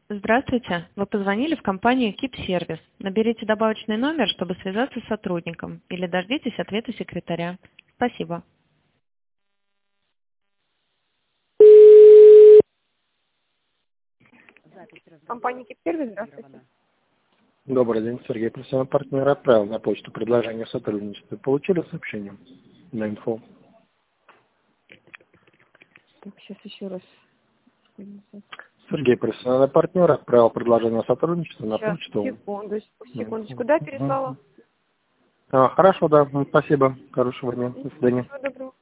Здравствуйте. Вы позвонили в компанию Кип-сервис. Наберите добавочный номер, чтобы связаться с сотрудником, или дождитесь ответа секретаря. Спасибо. Компания Кип-сервис, здравствуйте. Добрый день, Сергей, профессиональный партнер, отправил на почту предложение о сотрудничестве. Получили сообщение на инфо? Так, сейчас еще раз. Сергей, профессиональный партнер, отправил предложение о сотрудничестве на Сейчас, почту. секундочку. Да, переслала? Хорошо, да, спасибо, хорошего дня, до свидания. Всего доброго.